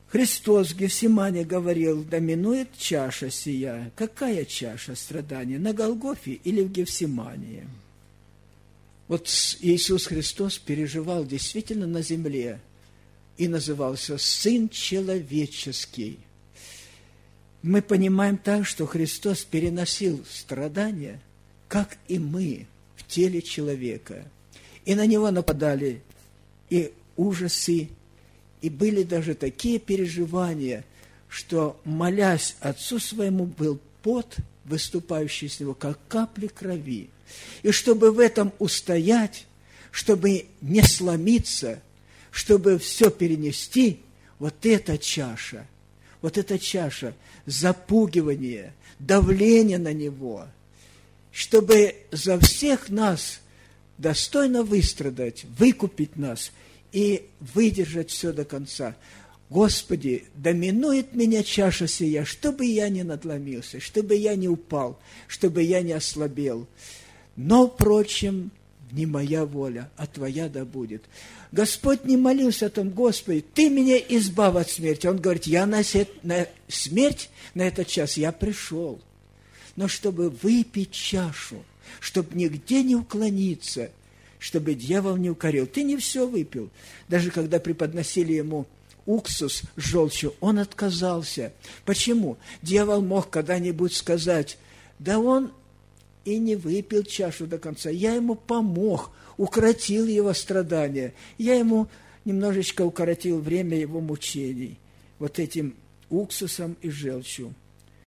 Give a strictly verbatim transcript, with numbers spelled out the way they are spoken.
Христос в Гефсимане говорил: да минует чаша сия. Какая чаша страдания? На Голгофе или в Гефсимании? Вот Иисус Христос переживал действительно на земле и назывался Сын Человеческий. Мы понимаем так, что Христос переносил страдания, как и мы, в теле человека. И на Него нападали и ужасы, и были даже такие переживания, что, молясь Отцу Своему, был пот, выступающий с Него, как капли крови. И чтобы в этом устоять, чтобы не сломиться, чтобы все перенести, вот эта чаша, вот эта чаша запугивания, давления на Него, чтобы за всех нас достойно выстрадать, выкупить нас и выдержать все до конца. Господи, да минует меня чаша сия, чтобы я не надломился, чтобы я не упал, чтобы я не ослабел. Но, впрочем, не моя воля, а Твоя да будет. Господь не молился о том: Господи, Ты меня избавь от смерти. Он говорит: я на, сет, на смерть, на этот час я пришел. Но чтобы выпить чашу, чтобы нигде не уклониться, чтобы дьявол не укорил. Ты не все выпил. Даже когда преподносили ему уксус с желчью, он отказался. Почему? Дьявол мог когда-нибудь сказать: да он и не выпил чашу до конца. Я ему помог, укоротил его страдания. Я ему немножечко укоротил время его мучений вот этим уксусом и желчью.